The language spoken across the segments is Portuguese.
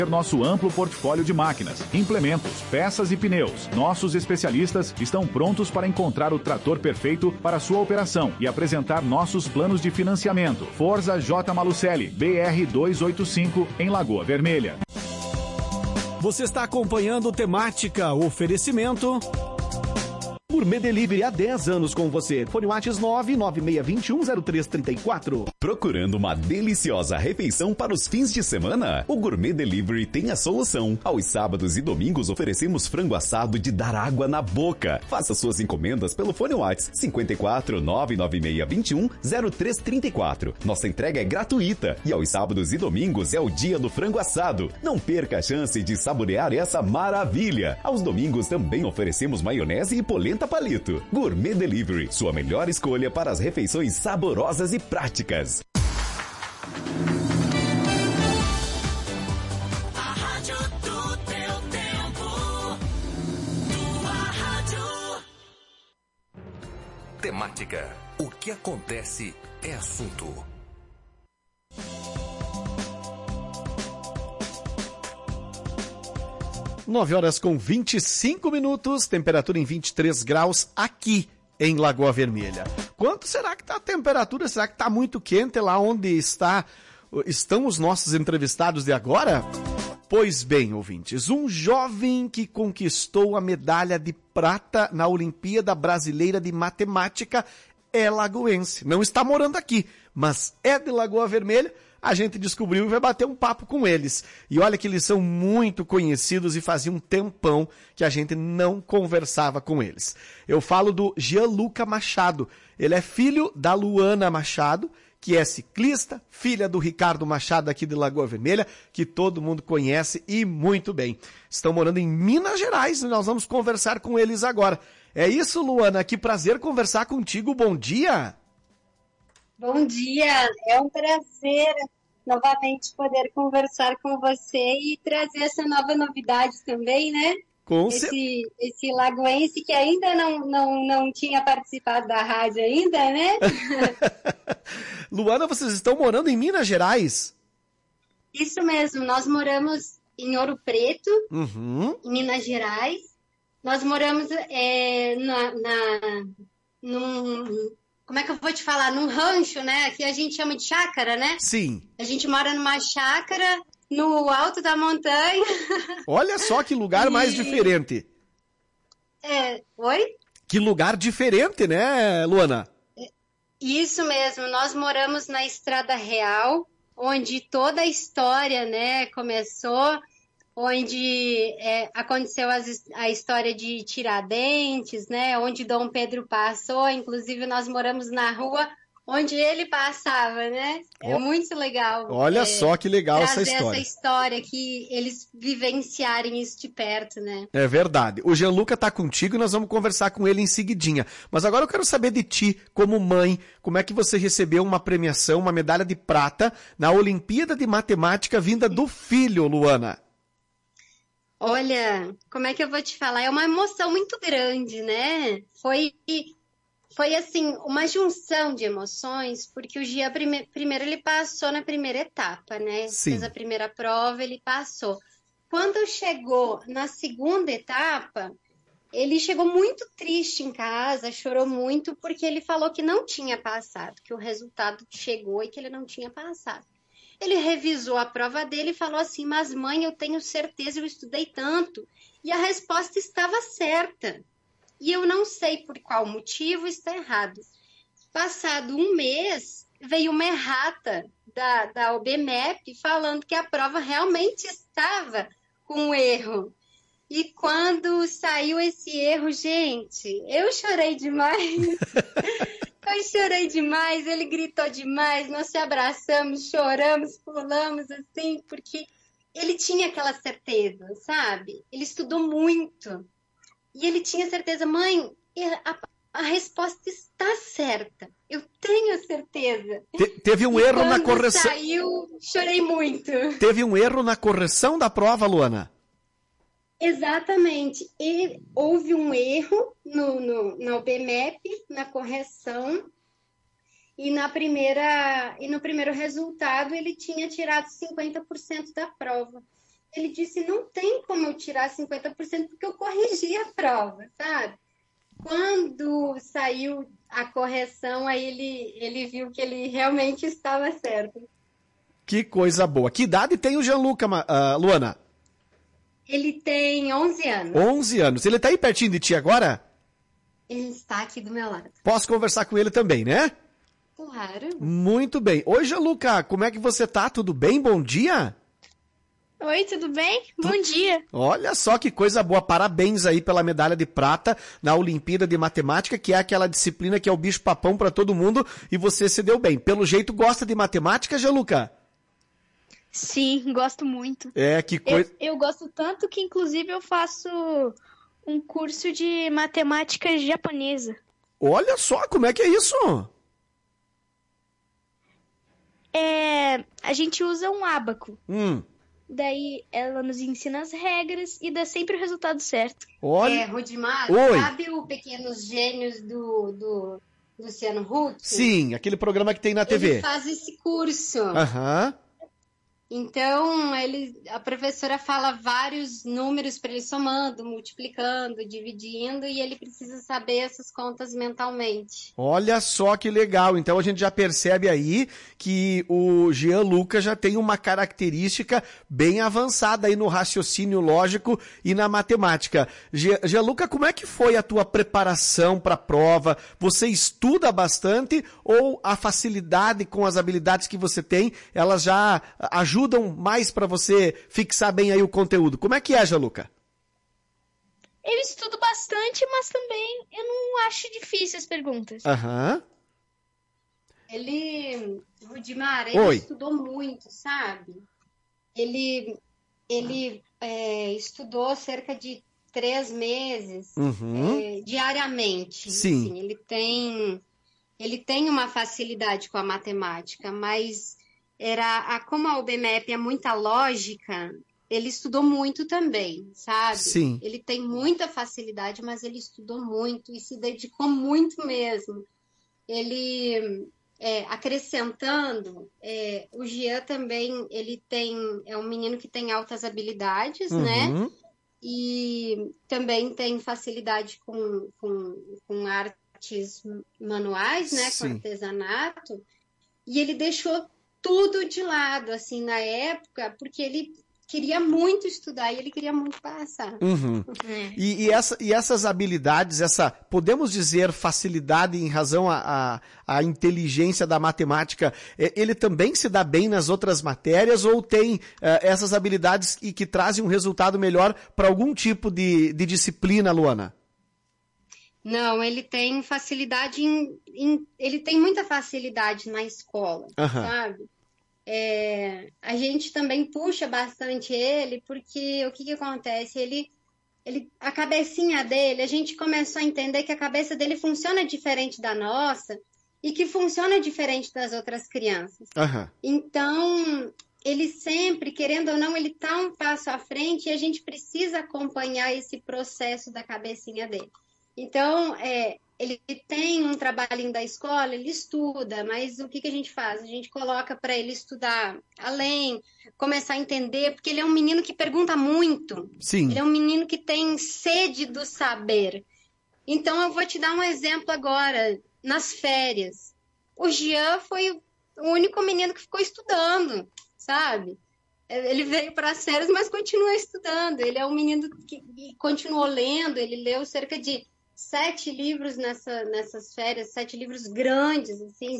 Nosso amplo portfólio de máquinas, implementos, peças e pneus. Nossos especialistas estão prontos para encontrar o trator perfeito para sua operação e apresentar nossos planos de financiamento. Forza J. Malucelli, BR 285, em Lagoa Vermelha. Você está acompanhando o Temática, oferecimento... Gourmet Delivery há 10 anos com você. Fone WhatsApp 996210334. Procurando uma deliciosa refeição para os fins de semana? O Gourmet Delivery tem a solução. Aos sábados e domingos oferecemos frango assado de dar água na boca. Faça suas encomendas pelo fone WhatsApp 54 996210334. Nossa entrega é gratuita e aos sábados e domingos é o dia do frango assado. Não perca a chance de saborear essa maravilha. Aos domingos também oferecemos maionese e polenta palito. Gourmet Delivery, sua melhor escolha para as refeições saborosas e práticas. A rádio do teu tempo, tua rádio. Temática. O que acontece é assunto. Nove horas com 25 minutos, temperatura em 23 graus aqui em Lagoa Vermelha. Quanto será que está a temperatura? Será que está muito quente lá onde estão os nossos entrevistados de agora? Pois bem, ouvintes, um jovem que conquistou a medalha de prata na Olimpíada Brasileira de Matemática é lagoense. Não está morando aqui, mas é de Lagoa Vermelha. A gente descobriu e vai bater um papo com eles. E olha que eles são muito conhecidos e fazia um tempão que a gente não conversava com eles. Eu falo do Gianluca Machado. Ele é filho da Luana Machado, que é ciclista, filha do Ricardo Machado aqui de Lagoa Vermelha, que todo mundo conhece e muito bem. Estão morando em Minas Gerais e nós vamos conversar com eles agora. É isso, Luana, que prazer conversar contigo. Bom dia! Bom dia, é um prazer novamente poder conversar com você e trazer essa nova novidade também, né? Esse lagoense que ainda não tinha participado da rádio ainda, né? Luana, vocês estão morando em Minas Gerais? Isso mesmo, nós moramos em Ouro Preto, em Minas Gerais. Nós moramos como é que eu vou te falar? Num rancho, né? Aqui a gente chama de chácara, né? Sim. A gente mora numa chácara no alto da montanha. Olha só que lugar mais diferente. Oi? Que lugar diferente, né, Luana? Isso mesmo. Nós moramos na Estrada Real, onde toda a história, né, começou, onde aconteceu a história de Tiradentes, né, onde Dom Pedro passou, inclusive nós moramos na rua onde ele passava, né? É muito legal. Olha só que legal essa história. Trazer essa história, que eles vivenciarem isso de perto, né? É verdade. O Gianluca tá contigo e nós vamos conversar com ele em seguidinha. Mas agora eu quero saber de ti, como mãe, como é que você recebeu uma premiação, uma medalha de prata na Olimpíada de Matemática vinda do filho, Luana? Olha, como é que eu vou te falar? É uma emoção muito grande, né? Foi assim, uma junção de emoções, porque o Gia, primeiro ele passou na primeira etapa, né? Sim. Fez a primeira prova, ele passou. Quando chegou na segunda etapa, ele chegou muito triste em casa, chorou muito, porque ele falou que não tinha passado, que o resultado chegou e que ele não tinha passado. Ele revisou a prova dele e falou assim, mas mãe, eu tenho certeza, eu estudei tanto. E a resposta estava certa. E eu não sei por qual motivo está errado. Passado um mês, veio uma errata da OBMEP falando que a prova realmente estava com erro. E quando saiu esse erro, gente, eu chorei demais. Eu chorei demais, ele gritou demais, nós se abraçamos, choramos, pulamos, assim, porque ele tinha aquela certeza, sabe? Ele estudou muito. E ele tinha certeza, mãe, a resposta está certa. Eu tenho certeza. Teve um erro na correção. Quando saiu, chorei muito. Teve um erro na correção da prova, Luana? Exatamente. E houve um erro no OBMEP, na correção, e no primeiro resultado ele tinha tirado 50% da prova. ele disse, não tem como eu tirar 50% porque eu corrigi a prova, sabe? Quando saiu a correção, aí ele viu que ele realmente estava certo. Que coisa boa. Que idade tem o Gianluca, Luana? Ele tem 11 anos. 11 anos. Ele tá aí pertinho de ti agora? Ele está aqui do meu lado. Posso conversar com ele também, né? Claro. Muito bem. Oi, Gianluca, como é que você tá? Tudo bem? Bom dia? Oi, tudo bem? Bom dia. Olha só que coisa boa. Parabéns aí pela medalha de prata na Olimpíada de Matemática, que é aquela disciplina que é o bicho-papão para todo mundo, e você se deu bem. Pelo jeito, gosta de matemática, Gianluca? Sim, gosto muito. É, que coisa... Eu gosto tanto que, inclusive, eu faço um curso de matemática japonesa. Olha só, como é que é isso? A gente usa um ábaco. Hum. Daí ela nos ensina as regras e dá sempre o resultado certo. Olha... Rudimar, Oi. sabe o Pequenos Gênios do Luciano Huck? Sim, aquele programa que tem na TV. Ele faz esse curso. Aham. Então, a professora fala vários números para ele somando, multiplicando, dividindo, e ele precisa saber essas contas mentalmente. Olha só que legal. Então a gente já percebe aí que o Gianluca já tem uma característica bem avançada aí no raciocínio lógico e na matemática. Gianluca, como é que foi a tua preparação para a prova? Você estuda bastante ou a facilidade com as habilidades que você tem, elas já ajudam mais para você fixar bem aí o conteúdo? Como é que é, Gianluca? Eu estudo bastante, mas também eu não acho difícil as perguntas. Aham. Rudimar, Oi. estudou muito, sabe? Ele estudou cerca de 3 meses diariamente. Sim. Assim, ele tem uma facilidade com a matemática, mas como a UBMEP é muita lógica, ele estudou muito também, sabe? Sim. Ele tem muita facilidade, mas ele estudou muito e se dedicou muito mesmo. Ele, acrescentando, o Jean também, é um menino que tem altas habilidades, né? E também tem facilidade com artes manuais, né? Sim. Com artesanato. E ele deixou tudo de lado, assim, na época, porque ele queria muito estudar e ele queria muito passar. E essas habilidades, podemos dizer, facilidade em razão à inteligência da matemática, ele também se dá bem nas outras matérias ou tem essas habilidades e que trazem um resultado melhor para algum tipo de disciplina, Luana? Não, ele tem facilidade ele tem muita facilidade na escola, sabe? A gente também puxa bastante ele, porque o que acontece? A cabecinha dele, a gente começou a entender que a cabeça dele funciona diferente da nossa e que funciona diferente das outras crianças. Então, ele sempre, querendo ou não, ele está um passo à frente e a gente precisa acompanhar esse processo da cabecinha dele. Então, ele tem um trabalhinho da escola, ele estuda, mas o que a gente faz? A gente coloca para ele estudar além, começar a entender, porque ele é um menino que pergunta muito. Sim. Ele é um menino que tem sede do saber. Então, eu vou te dar um exemplo agora. Nas férias, o Jean foi o único menino que ficou estudando, sabe? Ele veio para as férias, mas continua estudando. Ele é um menino que continuou lendo, ele leu cerca de 7 livros nessas férias, 7 livros grandes, assim.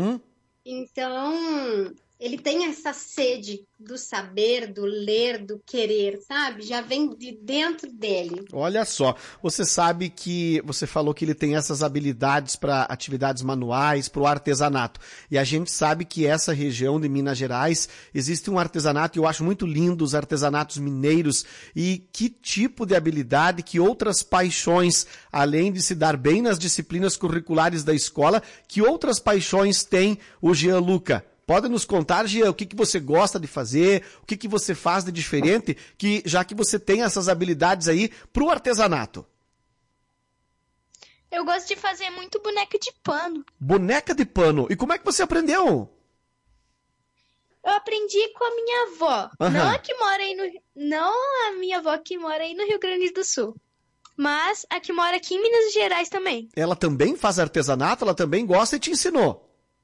Então, ele tem essa sede do saber, do ler, do querer, sabe? Já vem de dentro dele. Olha só, você sabe que você falou que ele tem essas habilidades para atividades manuais, para o artesanato. E a gente sabe que essa região de Minas Gerais existe um artesanato, e eu acho muito lindo os artesanatos mineiros. E que tipo de habilidade, que outras paixões, além de se dar bem nas disciplinas curriculares da escola, que outras paixões tem o Gianluca? Pode nos contar, Gia, o que você gosta de fazer, o que você faz de diferente, já que você tem essas habilidades aí pro artesanato? Eu gosto de fazer muito boneca de pano. Boneca de pano? E como é que você aprendeu? eu aprendi com a minha avó. Aham. Não a que mora aí não a minha avó que mora aí no Rio Grande do Sul. Mas a que mora aqui em Minas Gerais também. Ela também faz artesanato, ela também gosta e te ensinou.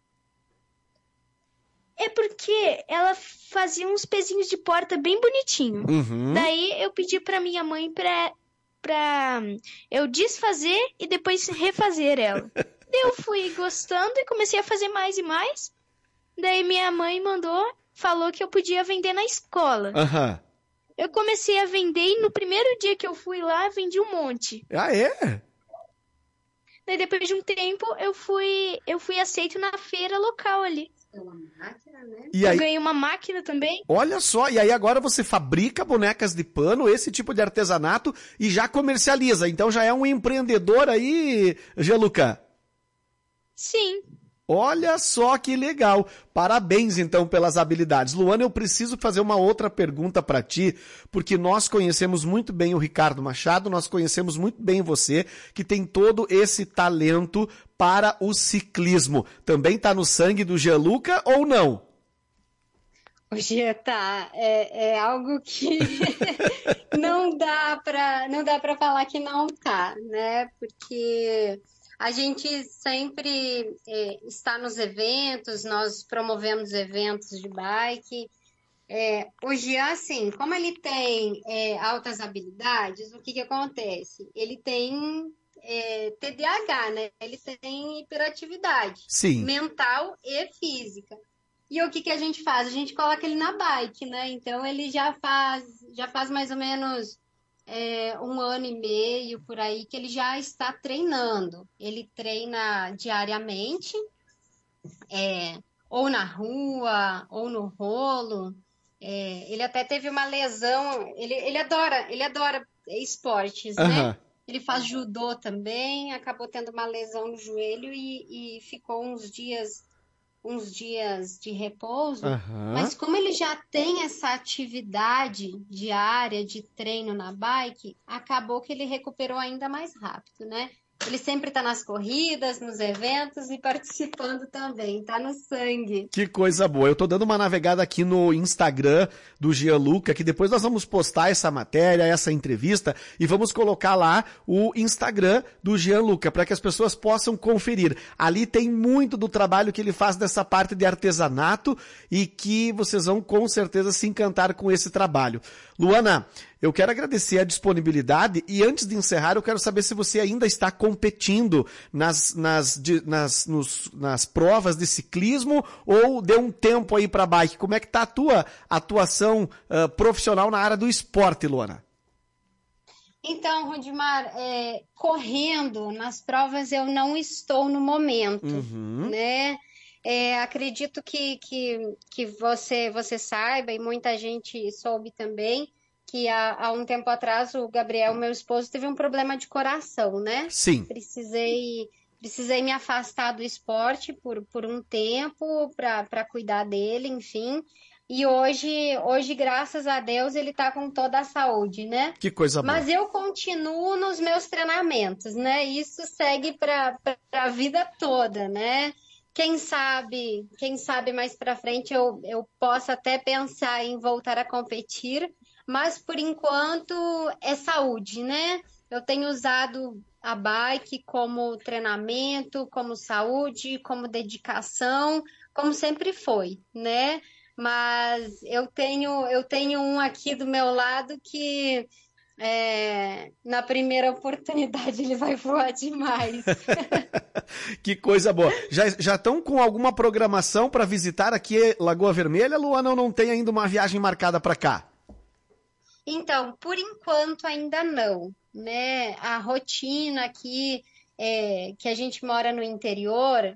É porque ela fazia uns pezinhos de porta bem bonitinho. Uhum. Daí eu pedi pra minha mãe pra eu desfazer e depois refazer ela. Daí eu fui gostando e comecei a fazer mais e mais. Daí minha mãe falou que eu podia vender na escola. Aham. Eu comecei a vender e no primeiro dia que eu fui lá, vendi um monte. Ah, é? Daí depois de um tempo, eu fui aceito na feira local ali. Uma máquina, né? E Eu aí, ganhei uma máquina também. olha só, e aí agora você fabrica bonecas de pano, esse tipo de artesanato, e já comercializa. Então já é um empreendedor aí, Gianluca. Sim. Olha só que legal. Parabéns, então, pelas habilidades. Luana, eu preciso fazer uma outra pergunta para ti, porque nós conhecemos muito bem o Ricardo Machado, nós conhecemos muito bem você, que tem todo esse talento para o ciclismo. Também tá no sangue do Gianluca ou não? Hoje tá, é algo que não dá para falar que não tá, né? Porque a gente sempre está nos eventos, nós promovemos eventos de bike. Hoje, assim, como ele tem altas habilidades, o que acontece? Ele tem TDAH, né? Ele tem hiperatividade Sim. mental e física. E o que a gente faz? A gente coloca ele na bike, né? Então ele já faz mais ou menos 1 ano e meio por aí que ele já está treinando. Ele treina diariamente, ou na rua, ou no rolo. Ele até teve uma lesão. Ele adora esportes, né? Aham. Ele faz judô também, acabou tendo uma lesão no joelho e ficou uns dias de repouso, Aham. mas como ele já tem essa atividade diária de treino na bike, acabou que ele recuperou ainda mais rápido, né? Ele sempre tá nas corridas, nos eventos e participando também, tá no sangue. Que coisa boa. Eu tô dando uma navegada aqui no Instagram do Gianluca, que depois nós vamos postar essa matéria, essa entrevista, e vamos colocar lá o Instagram do Gianluca, para que as pessoas possam conferir. Ali tem muito do trabalho que ele faz dessa parte de artesanato e que vocês vão com certeza se encantar com esse trabalho. Luana, eu quero agradecer a disponibilidade e antes de encerrar eu quero saber se você ainda está competindo nas provas de ciclismo ou deu um tempo aí para bike. Como é que tá a tua atuação profissional na área do esporte, Luana? Então, Rudimar, correndo nas provas eu não estou no momento, né? Acredito que você saiba, e muita gente soube também, que há um tempo atrás o Gabriel, meu esposo, teve um problema de coração, né? Sim. Precisei me afastar do esporte por um tempo para cuidar dele, enfim. E hoje, graças a Deus, ele tá com toda a saúde, né? Que coisa boa. Mas eu continuo nos meus treinamentos, né? Isso segue para a vida toda, né? Quem sabe mais para frente eu possa até pensar em voltar a competir, mas por enquanto é saúde, né? Eu tenho usado a bike como treinamento, como saúde, como dedicação, como sempre foi, né? Mas eu tenho um aqui do meu lado que na primeira oportunidade ele vai voar demais. Que coisa boa. Já estão com alguma programação para visitar aqui Lagoa Vermelha, Luana, ou não tem ainda uma viagem marcada para cá? Então, por enquanto ainda não, né? A rotina aqui, que a gente mora no interior,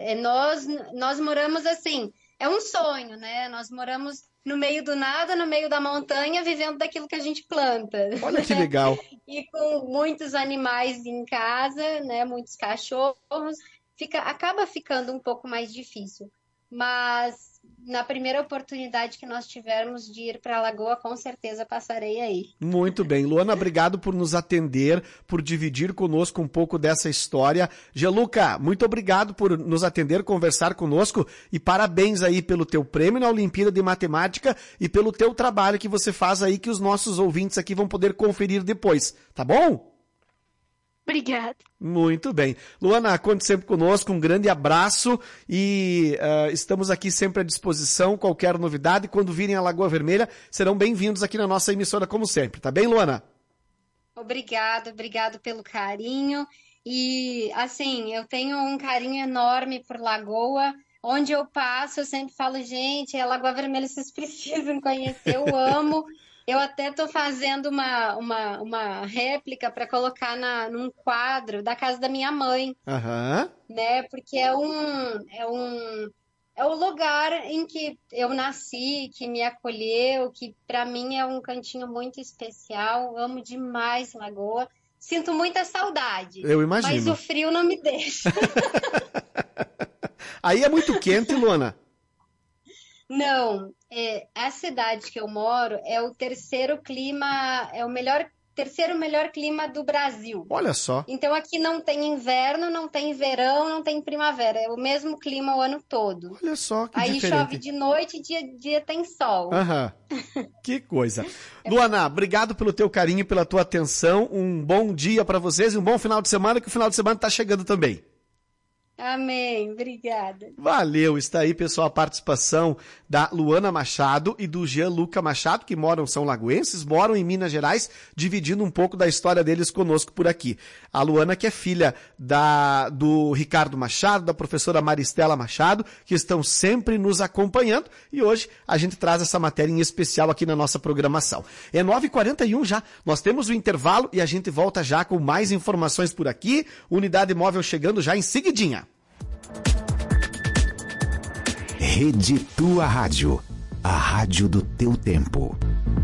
nós moramos assim, é um sonho, né? Nós moramos no meio do nada, no meio da montanha, vivendo daquilo que a gente planta. Olha que legal. E com muitos animais em casa, né? Muitos cachorros, acaba ficando um pouco mais difícil. mas na primeira oportunidade que nós tivermos de ir para a Lagoa, com certeza passarei aí. Muito bem. Luana, obrigado por nos atender, por dividir conosco um pouco dessa história. Geluca, muito obrigado por nos atender, conversar conosco e parabéns aí pelo teu prêmio na Olimpíada de Matemática e pelo teu trabalho que você faz aí, que os nossos ouvintes aqui vão poder conferir depois, tá bom? Obrigada. Muito bem. Luana, conte sempre conosco, um grande abraço e estamos aqui sempre à disposição, qualquer novidade, quando virem a Lagoa Vermelha, serão bem-vindos aqui na nossa emissora como sempre, tá bem, Luana? Obrigado pelo carinho e, assim, eu tenho um carinho enorme por Lagoa, onde eu passo, eu sempre falo, gente, a Lagoa Vermelha vocês precisam conhecer, eu amo. Eu até estou fazendo uma réplica para colocar num quadro da casa da minha mãe, né? Porque é o lugar em que eu nasci, que me acolheu, que para mim é um cantinho muito especial. Amo demais Lagoa. Sinto muita saudade. Eu imagino. Mas o frio não me deixa. Aí é muito quente, Luana? Não, a cidade que eu moro é o terceiro melhor clima do Brasil. Olha só. Então aqui não tem inverno, não tem verão, não tem primavera. É o mesmo clima o ano todo. Olha só que aí diferente. Chove de noite e dia tem sol. Que coisa. Luana, obrigado pelo teu carinho e pela tua atenção. Um bom dia para vocês e um bom final de semana, que o final de semana está chegando também. Amém, obrigada. Valeu, está aí, pessoal, a participação da Luana Machado e do Gianluca Machado, que são lagoenses, moram em Minas Gerais, dividindo um pouco da história deles conosco por aqui. A Luana, que é filha do Ricardo Machado, da professora Maristela Machado, que estão sempre nos acompanhando, e hoje a gente traz essa matéria em especial aqui na nossa programação. É 9h41 já, nós temos o intervalo e a gente volta já com mais informações por aqui, Unidade Móvel chegando já em seguidinha. Rede Tua Rádio, a rádio do teu tempo.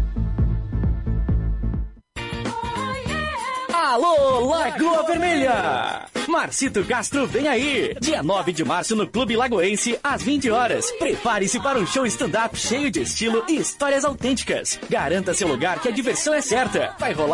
Alô, Lagoa Vermelha! Marcito Castro vem aí! Dia 9 de março no Clube Lagoense, às 20 horas. Prepare-se para um show stand-up cheio de estilo e histórias autênticas. Garanta seu lugar que a diversão é certa. Vai rolar